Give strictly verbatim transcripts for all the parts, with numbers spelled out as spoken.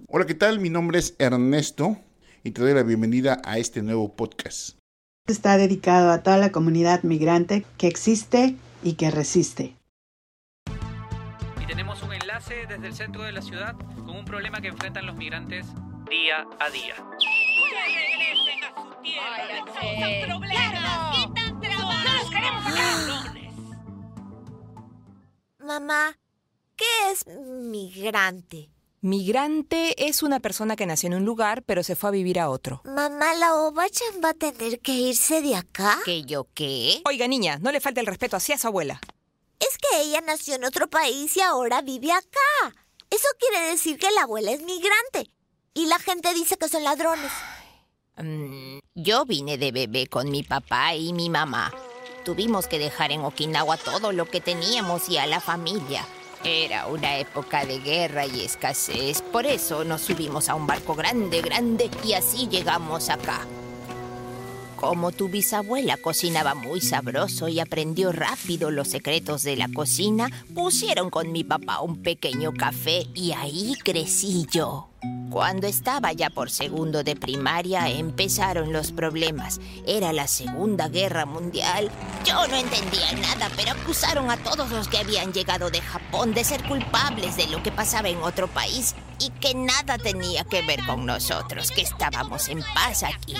Hola, ¿qué tal? Mi nombre es Ernesto y te doy la bienvenida a este nuevo podcast. Está dedicado a toda la comunidad migrante que existe y que resiste. Y tenemos un enlace desde el centro de la ciudad con un problema que enfrentan los migrantes día a día. ¡Que regresen a su tierra! ¡Causan problemas! ¡Quitan trabajo! ¡No los queremos acá! Mamá, ¿qué es migrante? Migrante es una persona que nació en un lugar, pero se fue a vivir a otro. Mamá, ¿la Obachan va a tener que irse de acá? ¿Que yo qué? Oiga, niña, no le falte el respeto así a su abuela. Es que ella nació en otro país y ahora vive acá. Eso quiere decir que la abuela es migrante. Y la gente dice que son ladrones. Mm, yo vine de bebé con mi papá y mi mamá. Tuvimos que dejar en Okinawa todo lo que teníamos y a la familia. Era una época de guerra y escasez. Por eso nos subimos a un barco grande, grande y así llegamos acá. Como tu bisabuela cocinaba muy sabroso y aprendió rápido los secretos de la cocina, pusieron con mi papá un pequeño café y ahí crecí yo. Cuando estaba ya por segundo de primaria, empezaron los problemas. Era la Segunda Guerra Mundial. Yo no entendía nada, pero acusaron a todos los que habían llegado de Japón de ser culpables de lo que pasaba en otro país y que nada tenía que ver con nosotros, que estábamos en paz aquí.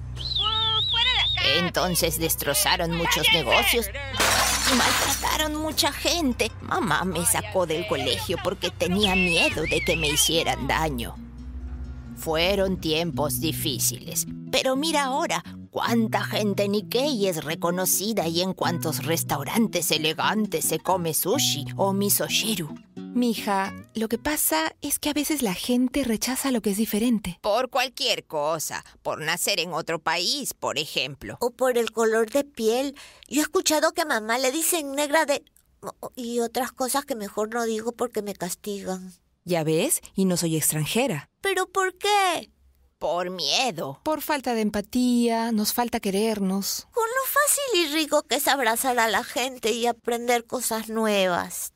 Entonces destrozaron muchos negocios y maltrataron mucha gente. Mamá me sacó del colegio porque tenía miedo de que me hicieran daño. Fueron tiempos difíciles, pero mira ahora cuánta gente en Nikkei es reconocida y en cuántos restaurantes elegantes se come sushi o misoshiru. Mija, lo que pasa es que a veces la gente rechaza lo que es diferente. Por cualquier cosa, por nacer en otro país, por ejemplo. O por el color de piel. Yo he escuchado que a mamá le dicen negra de... y otras cosas que mejor no digo porque me castigan. ¿Ya ves? Y no soy extranjera. ¿Pero por qué? Por miedo. Por falta de empatía, nos falta querernos. Con lo fácil y rico que es abrazar a la gente y aprender cosas nuevas.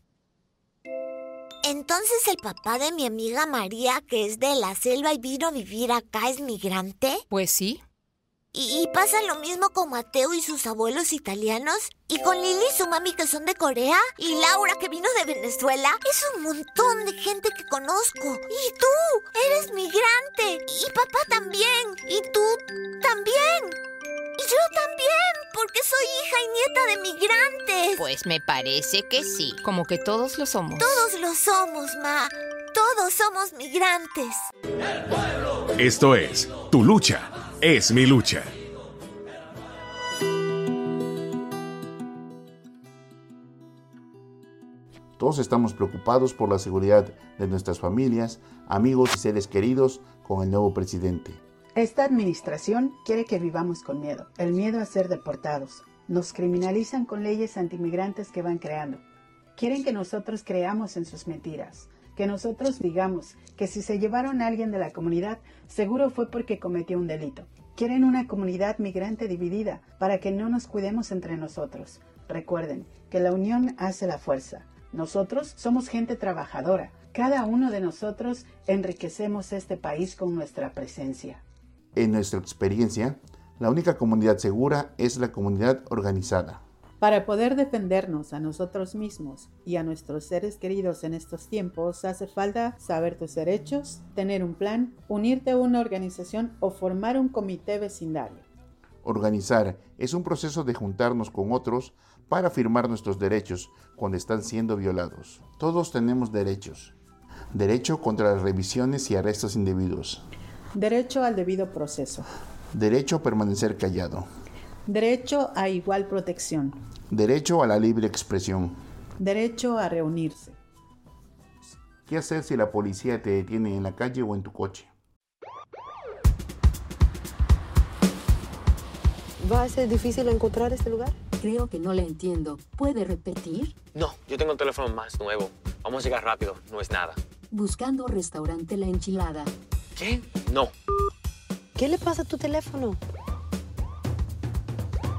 Entonces el papá de mi amiga María, que es de la selva y vino a vivir acá, ¿es migrante? Pues sí. ¿Y, y pasa lo mismo con Mateo y sus abuelos italianos? ¿Y con Lili y su mami que son de Corea? ¿Y Laura que vino de Venezuela? Es un montón de gente que conozco. ¿Y tú? Eres migrante. Y papá también. ¿Y tú también? Y yo también, porque soy hija y nieta de migrantes. Pues me parece que sí. Como que todos lo somos. Todos lo somos, ma. Todos somos migrantes. Esto es Tu Lucha es Mi Lucha. Todos estamos preocupados por la seguridad de nuestras familias, amigos y seres queridos con el nuevo presidente. Esta administración quiere que vivamos con miedo, el miedo a ser deportados. Nos criminalizan con leyes antimigrantes que van creando. Quieren que nosotros creamos en sus mentiras, que nosotros digamos que si se llevaron a alguien de la comunidad, seguro fue porque cometió un delito. Quieren una comunidad migrante dividida para que no nos cuidemos entre nosotros. Recuerden que la unión hace la fuerza. Nosotros somos gente trabajadora. Cada uno de nosotros enriquecemos este país con nuestra presencia. En nuestra experiencia, la única comunidad segura es la comunidad organizada. Para poder defendernos a nosotros mismos y a nuestros seres queridos en estos tiempos, hace falta saber tus derechos, tener un plan, unirte a una organización o formar un comité vecindario. Organizar es un proceso de juntarnos con otros para afirmar nuestros derechos cuando están siendo violados. Todos tenemos derechos. Derecho contra las revisiones y arrestos indebidos. Derecho al debido proceso. Derecho a permanecer callado. Derecho a igual protección. Derecho a la libre expresión. Derecho a reunirse. ¿Qué hacer si la policía te detiene en la calle o en tu coche? ¿Va a ser difícil encontrar este lugar? Creo que no le entiendo. ¿Puede repetir? No, yo tengo un teléfono más nuevo. Vamos a llegar rápido, no es nada. Buscando restaurante La Enchilada. ¿Qué? No. ¿Qué le pasa a tu teléfono?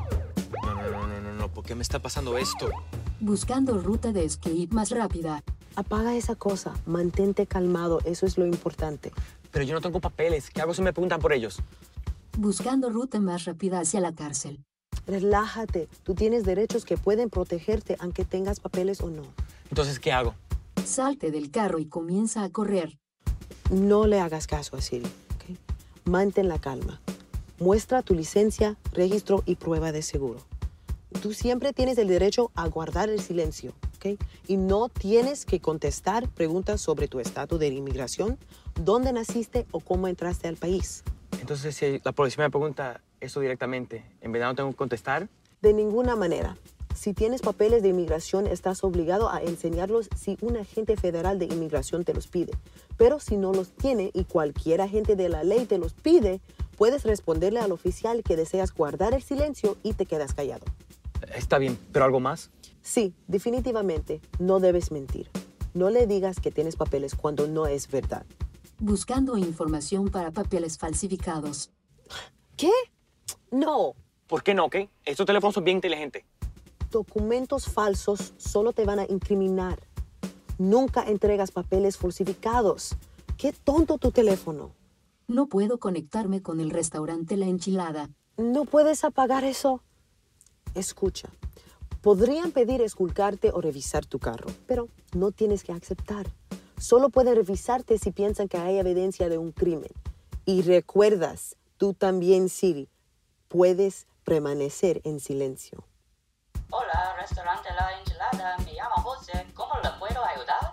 No, no, no, no, no, no. ¿Por qué me está pasando esto? Buscando ruta de escape más rápida. Apaga esa cosa. Mantente calmado. Eso es lo importante. Pero yo no tengo papeles. ¿Qué hago si me preguntan por ellos? Buscando ruta más rápida hacia la cárcel. Relájate. Tú tienes derechos que pueden protegerte aunque tengas papeles o no. Entonces, ¿qué hago? Salte del carro y comienza a correr. No le hagas caso a Siri, ¿ok? Mantén la calma. Muestra tu licencia, registro y prueba de seguro. Tú siempre tienes el derecho a guardar el silencio, ¿ok? Y no tienes que contestar preguntas sobre tu estatus de inmigración, dónde naciste o cómo entraste al país. Entonces, si la policía me pregunta eso directamente, ¿en verdad no tengo que contestar? De ninguna manera. Si tienes papeles de inmigración, estás obligado a enseñarlos si un agente federal de inmigración te los pide. Pero si no los tiene y cualquier agente de la ley te los pide, puedes responderle al oficial que deseas guardar el silencio y te quedas callado. Está bien, ¿pero algo más? Sí, definitivamente, no debes mentir. No le digas que tienes papeles cuando no es verdad. Buscando información para papeles falsificados. ¿Qué? No. ¿Por qué no, qué? Estos teléfonos son bien inteligentes. Documentos falsos solo te van a incriminar. Nunca entregas papeles falsificados. ¡Qué tonto tu teléfono! No puedo conectarme con el restaurante La Enchilada. ¿No puedes apagar eso? Escucha, podrían pedir esculcarte o revisar tu carro, pero no tienes que aceptar. Solo pueden revisarte si piensan que hay evidencia de un crimen. Y recuerdas, tú también, Siri, puedes permanecer en silencio. Hola, restaurante La Enchilada. Me llamo José. ¿Cómo le puedo ayudar?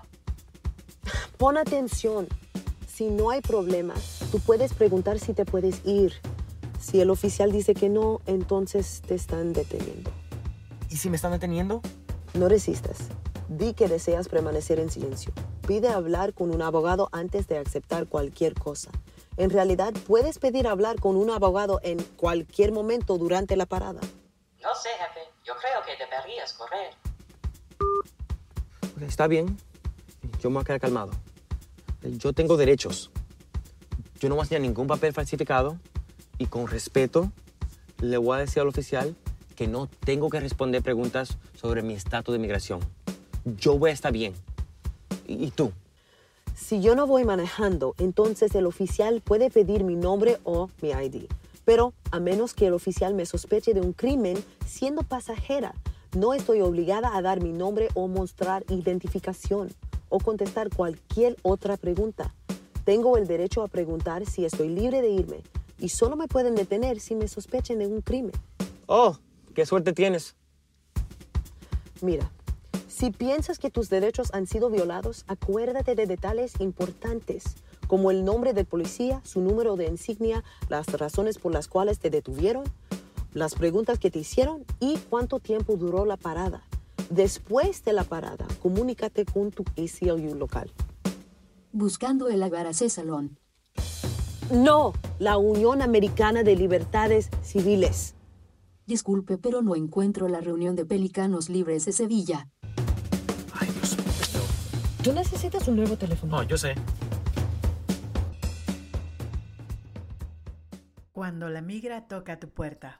Pon atención. Si no hay problema, tú puedes preguntar si te puedes ir. Si el oficial dice que no, entonces te están deteniendo. ¿Y si me están deteniendo? No resistas. Di que deseas permanecer en silencio. Pide hablar con un abogado antes de aceptar cualquier cosa. En realidad, puedes pedir hablar con un abogado en cualquier momento durante la parada. No sé, jefe. Yo creo que deberías correr. Okay, está bien. Yo me voy a quedar calmado. Yo tengo derechos. Yo no voy a enseñar ningún papel falsificado y con respeto le voy a decir al oficial que no tengo que responder preguntas sobre mi estatus de migración. Yo voy a estar bien. ¿Y tú? Si yo no voy manejando, entonces el oficial puede pedir mi nombre o mi I D. Pero a menos que el oficial me sospeche de un crimen, siendo pasajera, no estoy obligada a dar mi nombre o mostrar identificación o contestar cualquier otra pregunta. Tengo el derecho a preguntar si estoy libre de irme y solo me pueden detener si me sospechen de un crimen. Oh, qué suerte tienes. Mira, si piensas que tus derechos han sido violados, acuérdate de detalles importantes, como el nombre del policía, su número de insignia, las razones por las cuales te detuvieron, las preguntas que te hicieron y cuánto tiempo duró la parada. Después de la parada, comunícate con tu A C L U local. Buscando el Agaracé Salón. No, la Unión Americana de Libertades Civiles. Disculpe, pero no encuentro la reunión de Pelicanos Libres de Sevilla. Ay, Dios mío. Tú necesitas un nuevo teléfono. No, yo sé. Cuando la migra toca tu puerta.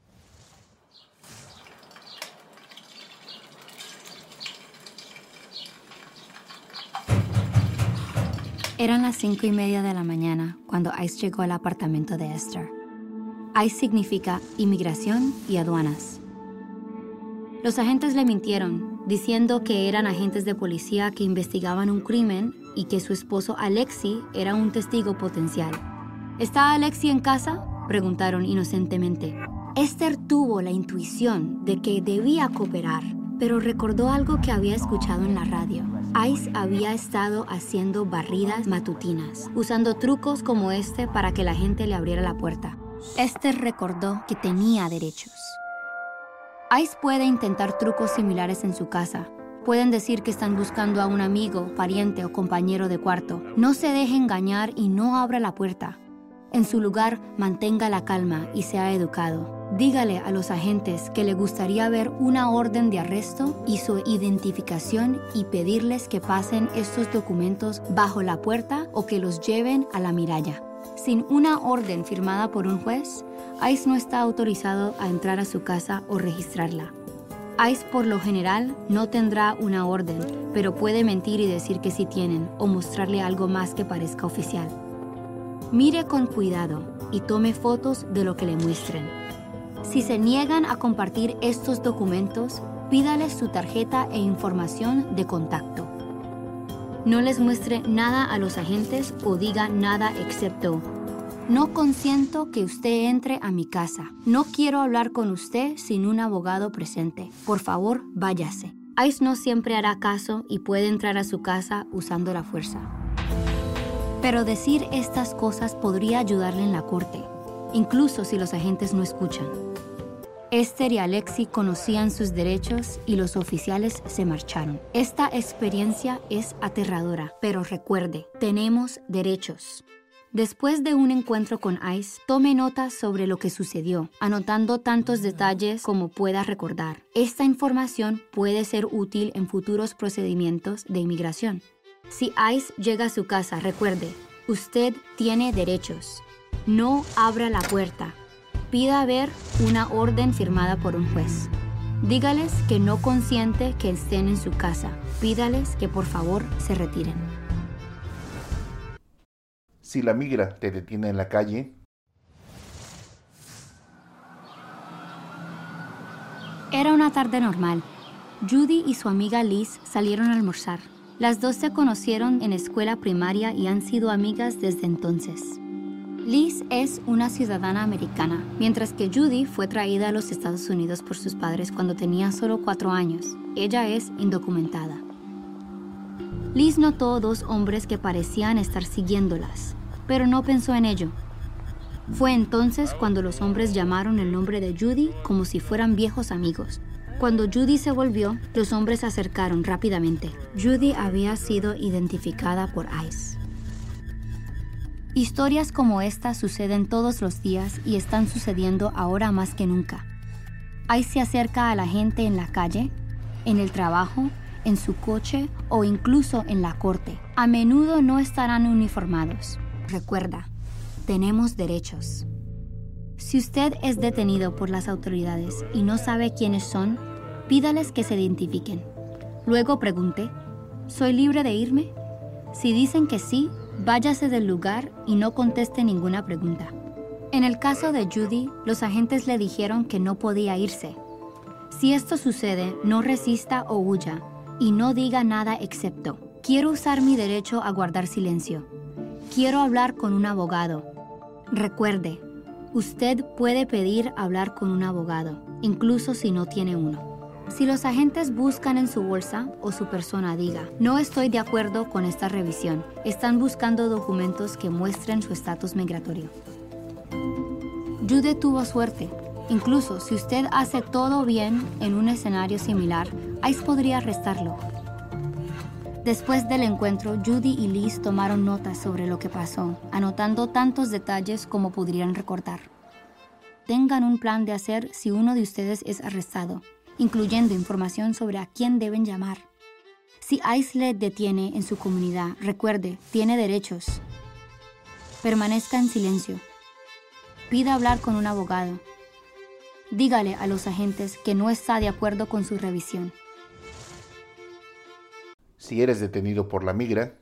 Eran las cinco y media de la mañana cuando Ice llegó al apartamento de Esther. Ice significa inmigración y aduanas. Los agentes le mintieron, diciendo que eran agentes de policía que investigaban un crimen y que su esposo Alexi era un testigo potencial. ¿Está Alexi en casa?, preguntaron inocentemente. Esther tuvo la intuición de que debía cooperar, pero recordó algo que había escuchado en la radio. Ice había estado haciendo barridas matutinas, usando trucos como este para que la gente le abriera la puerta. Esther recordó que tenía derechos. Ice puede intentar trucos similares en su casa. Pueden decir que están buscando a un amigo, pariente o compañero de cuarto. No se deje engañar y no abra la puerta. En su lugar, mantenga la calma y sea educado. Dígale a los agentes que le gustaría ver una orden de arresto y su identificación y pedirles que pasen estos documentos bajo la puerta o que los lleven a la miralla. Sin una orden firmada por un juez, Ice no está autorizado a entrar a su casa o registrarla. ICE por lo general no tendrá una orden, pero puede mentir y decir que sí tienen o mostrarle algo más que parezca oficial. Mire con cuidado y tome fotos de lo que le muestren. Si se niegan a compartir estos documentos, pídales su tarjeta e información de contacto. No les muestre nada a los agentes o diga nada excepto: no consiento que usted entre a mi casa. No quiero hablar con usted sin un abogado presente. Por favor, váyase. ICE no siempre hará caso y puede entrar a su casa usando la fuerza. Pero decir estas cosas podría ayudarle en la corte, incluso si los agentes no escuchan. Esther y Alexi conocían sus derechos y los oficiales se marcharon. Esta experiencia es aterradora, pero recuerde, tenemos derechos. Después de un encuentro con ICE, tome notas sobre lo que sucedió, anotando tantos detalles como pueda recordar. Esta información puede ser útil en futuros procedimientos de inmigración. Si ICE llega a su casa, recuerde, usted tiene derechos. No abra la puerta. Pida ver una orden firmada por un juez. Dígales que no consiente que estén en su casa. Pídales que por favor se retiren. Si la migra te detiene en la calle. Era una tarde normal. Judy y su amiga Liz salieron a almorzar. Las dos se conocieron en escuela primaria y han sido amigas desde entonces. Liz es una ciudadana americana, mientras que Judy fue traída a los Estados Unidos por sus padres cuando tenía solo cuatro años. Ella es indocumentada. Liz notó dos hombres que parecían estar siguiéndolas, pero no pensó en ello. Fue entonces cuando los hombres llamaron el nombre de Judy como si fueran viejos amigos. Cuando Judy se volvió, los hombres se acercaron rápidamente. Judy había sido identificada por ICE. Historias como esta suceden todos los días y están sucediendo ahora más que nunca. ICE se acerca a la gente en la calle, en el trabajo, en su coche o incluso en la corte. A menudo no estarán uniformados. Recuerda, tenemos derechos. Si usted es detenido por las autoridades y no sabe quiénes son, pídales que se identifiquen. Luego pregunte, ¿soy libre de irme? Si dicen que sí, váyase del lugar y no conteste ninguna pregunta. En el caso de Judy, los agentes le dijeron que no podía irse. Si esto sucede, no resista o huya y no diga nada excepto: quiero usar mi derecho a guardar silencio. Quiero hablar con un abogado. Recuerde, usted puede pedir hablar con un abogado, incluso si no tiene uno. Si los agentes buscan en su bolsa o su persona, diga: no estoy de acuerdo con esta revisión. Están buscando documentos que muestren su estatus migratorio. Judy tuvo suerte. Incluso si usted hace todo bien en un escenario similar, ICE podría arrestarlo. Después del encuentro, Judy y Liz tomaron notas sobre lo que pasó, anotando tantos detalles como pudieran recordar. Tengan un plan de hacer si uno de ustedes es arrestado, incluyendo información sobre a quién deben llamar. Si ICE le detiene en su comunidad, recuerde, tiene derechos. Permanezca en silencio. Pida hablar con un abogado. Dígale a los agentes que no está de acuerdo con su revisión. Si eres detenido por la migra.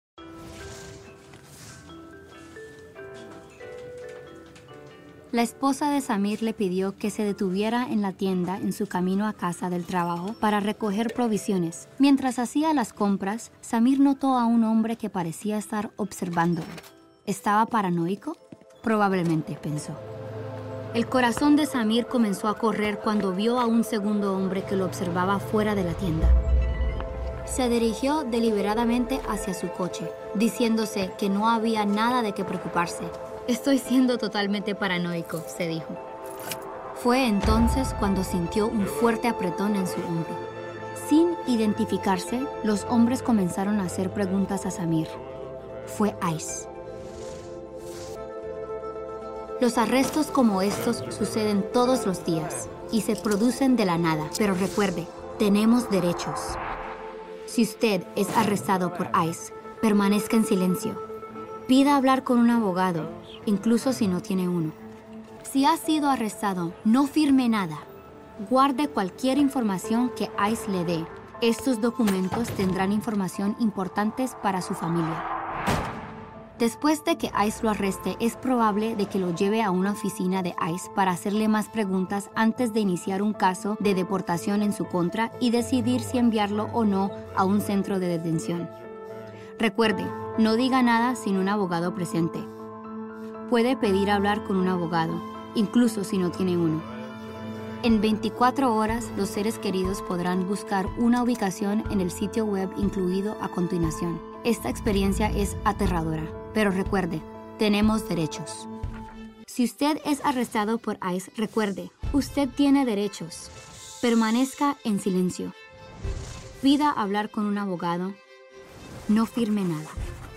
La esposa de Samir le pidió que se detuviera en la tienda en su camino a casa del trabajo para recoger provisiones. Mientras hacía las compras, Samir notó a un hombre que parecía estar observándolo. ¿Estaba paranoico? Probablemente, pensó. El corazón de Samir comenzó a correr cuando vio a un segundo hombre que lo observaba fuera de la tienda. Se dirigió deliberadamente hacia su coche, diciéndose que no había nada de qué preocuparse. Estoy siendo totalmente paranoico, se dijo. Fue entonces cuando sintió un fuerte apretón en su hombro. Sin identificarse, los hombres comenzaron a hacer preguntas a Samir. Fue ICE. Los arrestos como estos suceden todos los días y se producen de la nada, pero recuerde, tenemos derechos. Si usted es arrestado por ICE, permanezca en silencio. Pida hablar con un abogado, incluso si no tiene uno. Si ha sido arrestado, no firme nada. Guarde cualquier información que ICE le dé. Estos documentos tendrán información importante para su familia. Después de que ICE lo arreste, es probable de que lo lleve a una oficina de ICE para hacerle más preguntas antes de iniciar un caso de deportación en su contra y decidir si enviarlo o no a un centro de detención. Recuerde, no diga nada sin un abogado presente. Puede pedir hablar con un abogado, incluso si no tiene uno. En veinticuatro horas, los seres queridos podrán buscar una ubicación en el sitio web incluido a continuación. Esta experiencia es aterradora, pero recuerde, tenemos derechos. Si usted es arrestado por ICE, recuerde, usted tiene derechos. Permanezca en silencio. Pida hablar con un abogado. No firme nada.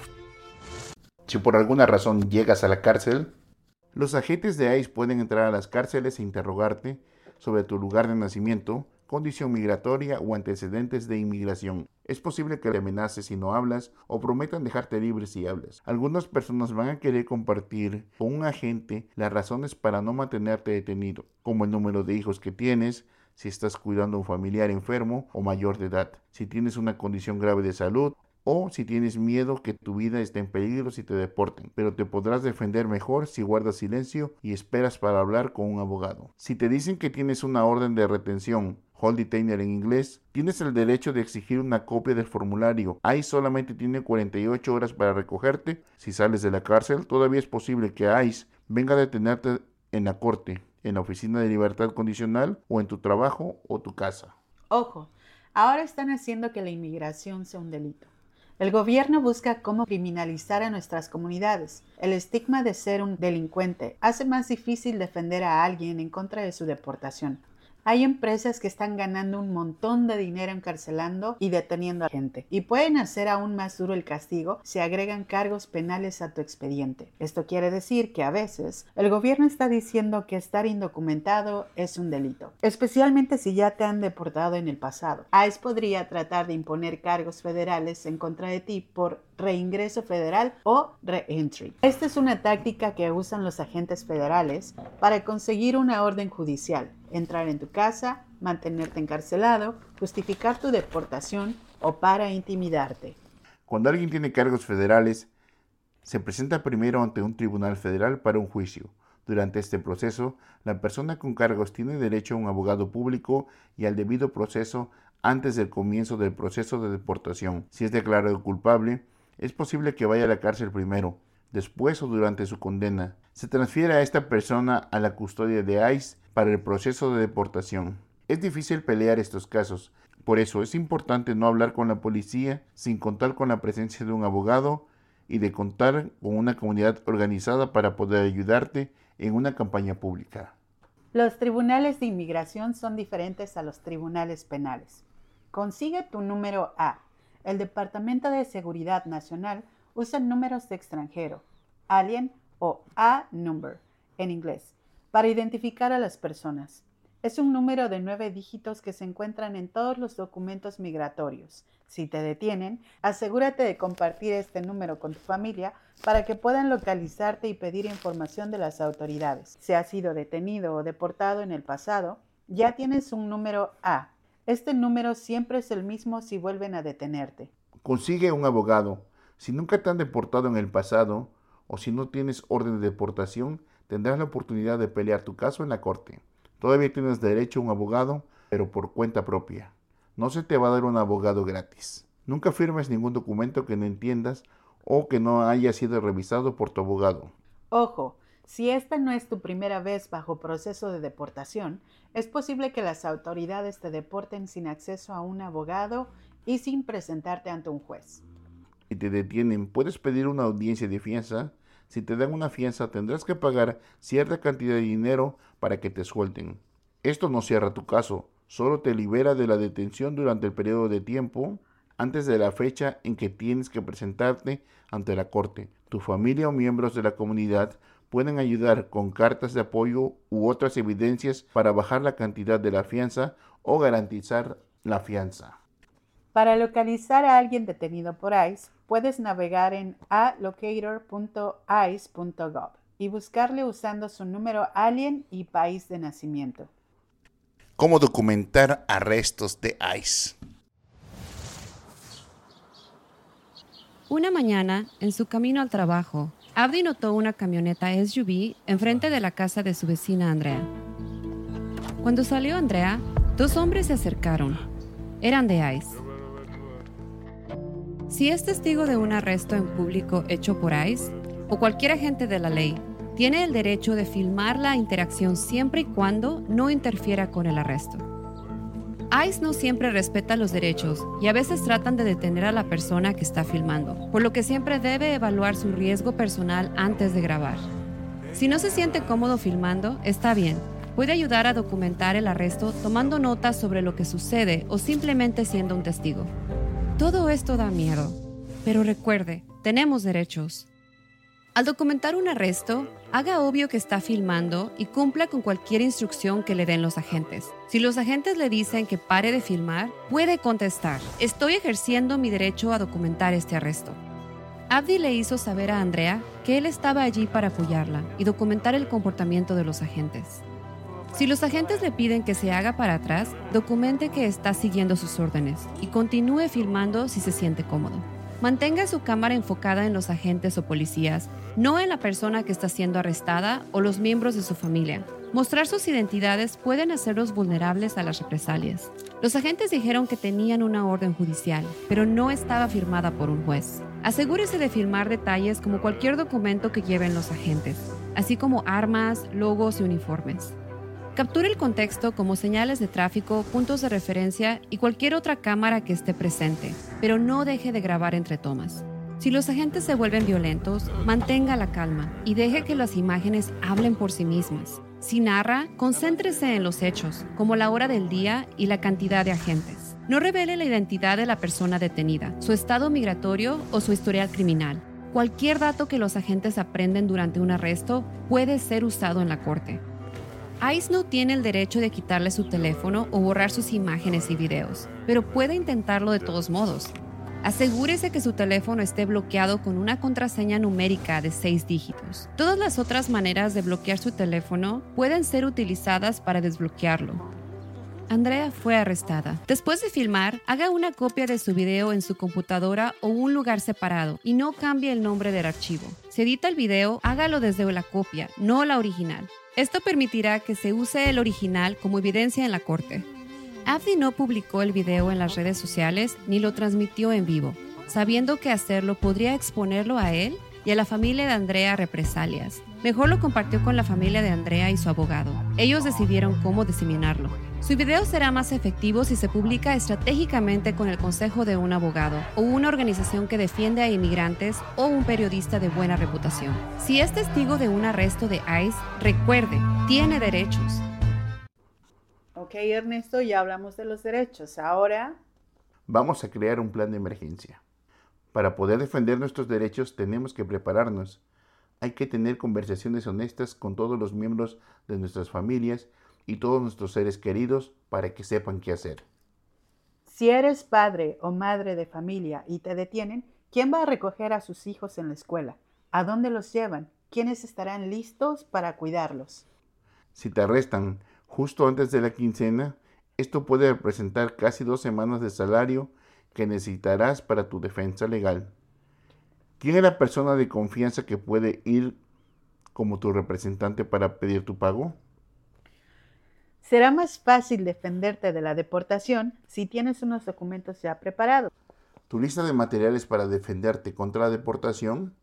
Si por alguna razón llegas a la cárcel, los agentes de ICE pueden entrar a las cárceles e interrogarte sobre tu lugar de nacimiento, condición migratoria o antecedentes de inmigración. Es posible que le amenaces si no hablas o prometan dejarte libre si hablas. Algunas personas van a querer compartir con un agente las razones para no mantenerte detenido, como el número de hijos que tienes, si estás cuidando a un familiar enfermo o mayor de edad, si tienes una condición grave de salud, o si tienes miedo que tu vida esté en peligro si te deporten, pero te podrás defender mejor si guardas silencio y esperas para hablar con un abogado. Si te dicen que tienes una orden de retención, hold detainer en inglés, tienes el derecho de exigir una copia del formulario. ICE solamente tiene cuarenta y ocho horas para recogerte. Si sales de la cárcel, todavía es posible que ICE venga a detenerte en la corte, en la oficina de libertad condicional o en tu trabajo o tu casa. Ojo, ahora están haciendo que la inmigración sea un delito. El gobierno busca cómo criminalizar a nuestras comunidades. El estigma de ser un delincuente hace más difícil defender a alguien en contra de su deportación. Hay empresas que están ganando un montón de dinero encarcelando y deteniendo a gente. Y pueden hacer aún más duro el castigo si agregan cargos penales a tu expediente. Esto quiere decir que a veces el gobierno está diciendo que estar indocumentado es un delito, especialmente si ya te han deportado en el pasado. ICE podría tratar de imponer cargos federales en contra de ti por reingreso federal o reentry. Esta es una táctica que usan los agentes federales para conseguir una orden judicial, entrar en tu casa, mantenerte encarcelado, justificar tu deportación o para intimidarte. Cuando alguien tiene cargos federales, se presenta primero ante un tribunal federal para un juicio. Durante este proceso, la persona con cargos tiene derecho a un abogado público y al debido proceso antes del comienzo del proceso de deportación. Si es declarado culpable, es posible que vaya a la cárcel primero, después o durante su condena. Se transfiere a esta persona a la custodia de ICE para el proceso de deportación. Es difícil pelear estos casos, por eso es importante no hablar con la policía sin contar con la presencia de un abogado y de contar con una comunidad organizada para poder ayudarte en una campaña pública. Los tribunales de inmigración son diferentes a los tribunales penales. Consigue tu número A. El Departamento de Seguridad Nacional usa números de extranjero, alien o A-number en inglés, para identificar a las personas. Es un número de nueve dígitos que se encuentran en todos los documentos migratorios. Si te detienen, asegúrate de compartir este número con tu familia para que puedan localizarte y pedir información de las autoridades. Si has sido detenido o deportado en el pasado, ya tienes un número A. Este número siempre es el mismo si vuelven a detenerte. Consigue un abogado. Si nunca te han deportado en el pasado o si no tienes orden de deportación, tendrás la oportunidad de pelear tu caso en la corte. Todavía tienes derecho a un abogado, pero por cuenta propia. No se te va a dar un abogado gratis. Nunca firmes ningún documento que no entiendas o que no haya sido revisado por tu abogado. Ojo, si esta no es tu primera vez bajo proceso de deportación, es posible que las autoridades te deporten sin acceso a un abogado y sin presentarte ante un juez. Si te detienen, puedes pedir una audiencia de fianza. Si te dan una fianza, tendrás que pagar cierta cantidad de dinero para que te suelten. Esto no cierra tu caso, solo te libera de la detención durante el periodo de tiempo antes de la fecha en que tienes que presentarte ante la corte. Tu familia o miembros de la comunidad pueden ayudar con cartas de apoyo u otras evidencias para bajar la cantidad de la fianza o garantizar la fianza. Para localizar a alguien detenido por ICE, puedes navegar en a locator punto ice punto gov y buscarle usando su número alien y país de nacimiento. Cómo documentar arrestos de ICE. Una mañana, en su camino al trabajo, Abdi notó una camioneta S U V enfrente de la casa de su vecina Andrea. Cuando salió Andrea, dos hombres se acercaron. Eran de ICE. Si es testigo de un arresto en público hecho por ICE o cualquier agente de la ley, tiene el derecho de filmar la interacción siempre y cuando no interfiera con el arresto. ICE no siempre respeta los derechos y a veces tratan de detener a la persona que está filmando, por lo que siempre debe evaluar su riesgo personal antes de grabar. Si no se siente cómodo filmando, está bien. Puede ayudar a documentar el arresto tomando notas sobre lo que sucede o simplemente siendo un testigo. Todo esto da miedo, pero recuerde, tenemos derechos. Al documentar un arresto, haga obvio que está filmando y cumpla con cualquier instrucción que le den los agentes. Si los agentes le dicen que pare de filmar, puede contestar: estoy ejerciendo mi derecho a documentar este arresto. Abdi le hizo saber a Andrea que él estaba allí para apoyarla y documentar el comportamiento de los agentes. Si los agentes le piden que se haga para atrás, documente que está siguiendo sus órdenes y continúe filmando si se siente cómodo. Mantenga su cámara enfocada en los agentes o policías, no en la persona que está siendo arrestada o los miembros de su familia. Mostrar sus identidades pueden hacerlos vulnerables a las represalias. Los agentes dijeron que tenían una orden judicial, pero no estaba firmada por un juez. Asegúrese de firmar detalles como cualquier documento que lleven los agentes, así como armas, logos y uniformes. Capture el contexto como señales de tráfico, puntos de referencia y cualquier otra cámara que esté presente, pero no deje de grabar entre tomas. Si los agentes se vuelven violentos, mantenga la calma y deje que las imágenes hablen por sí mismas. Si narra, concéntrese en los hechos, como la hora del día y la cantidad de agentes. No revele la identidad de la persona detenida, su estado migratorio o su historial criminal. Cualquier dato que los agentes aprenden durante un arresto puede ser usado en la corte. ICE no tiene el derecho de quitarle su teléfono o borrar sus imágenes y videos, pero puede intentarlo de todos modos. Asegúrese que su teléfono esté bloqueado con una contraseña numérica de seis dígitos. Todas las otras maneras de bloquear su teléfono pueden ser utilizadas para desbloquearlo. Andrea fue arrestada. Después de filmar, haga una copia de su video en su computadora o un lugar separado y no cambie el nombre del archivo. Si edita el video, hágalo desde la copia, no la original. Esto permitirá que se use el original como evidencia en la corte. Abdi no publicó el video en las redes sociales ni lo transmitió en vivo, sabiendo que hacerlo podría exponerlo a él y a la familia de Andrea a represalias. Mejor lo compartió con la familia de Andrea y su abogado. Ellos decidieron cómo diseminarlo. Su video será más efectivo si se publica estratégicamente con el consejo de un abogado o una organización que defiende a inmigrantes o un periodista de buena reputación. Si es testigo de un arresto de ICE, recuerde, tiene derechos. Ok, Ernesto, ya hablamos de los derechos. Ahora vamos a crear un plan de emergencia. Para poder defender nuestros derechos tenemos que prepararnos. Hay que tener conversaciones honestas con todos los miembros de nuestras familias y todos nuestros seres queridos para que sepan qué hacer. Si eres padre o madre de familia y te detienen, ¿quién va a recoger a sus hijos en la escuela? ¿A dónde los llevan? ¿Quiénes estarán listos para cuidarlos? Si te arrestan justo antes de la quincena, esto puede representar casi dos semanas de salario que necesitarás para tu defensa legal. ¿Quién es la persona de confianza que puede ir como tu representante para pedir tu pago? Será más fácil defenderte de la deportación si tienes unos documentos ya preparados. Tu lista de materiales para defenderte contra la deportación,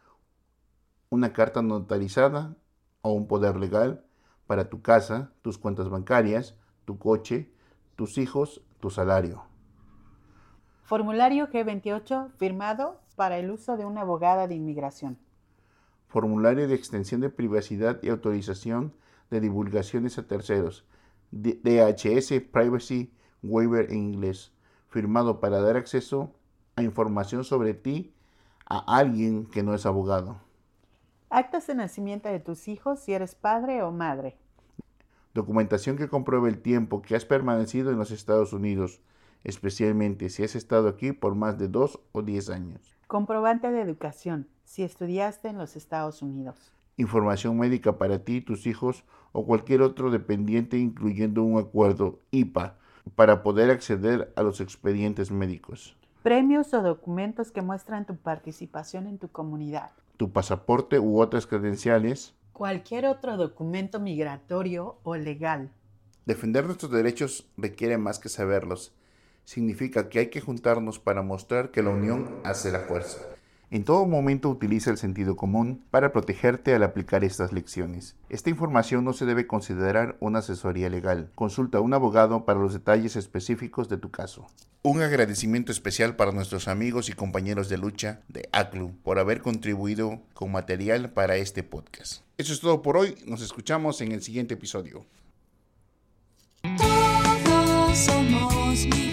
una carta notarizada o un poder legal para tu casa, tus cuentas bancarias, tu coche, tus hijos, tu salario. Formulario G veintiocho firmado para el uso de una abogada de inmigración. Formulario de extensión de privacidad y autorización de divulgaciones a terceros. D H S Privacy Waiver en inglés, firmado para dar acceso a información sobre ti a alguien que no es abogado. Actas de nacimiento de tus hijos si eres padre o madre. Documentación que compruebe el tiempo que has permanecido en los Estados Unidos, especialmente si has estado aquí por más de dos o diez años. Comprobante de educación si estudiaste en los Estados Unidos. información médica para ti, tus hijos o cualquier otro dependiente, incluyendo un acuerdo I P A, para poder acceder a los expedientes médicos. Premios o documentos que muestran tu participación en tu comunidad. Tu pasaporte u otras credenciales. Cualquier otro documento migratorio o legal. Defender nuestros derechos requiere más que saberlos. Significa que hay que juntarnos para mostrar que la unión hace la fuerza. En todo momento utiliza el sentido común para protegerte al aplicar estas lecciones. Esta información no se debe considerar una asesoría legal. Consulta a un abogado para los detalles específicos de tu caso. Un agradecimiento especial para nuestros amigos y compañeros de lucha de A C L U por haber contribuido con material para este podcast. Eso es todo por hoy. Nos escuchamos en el siguiente episodio. Todos somos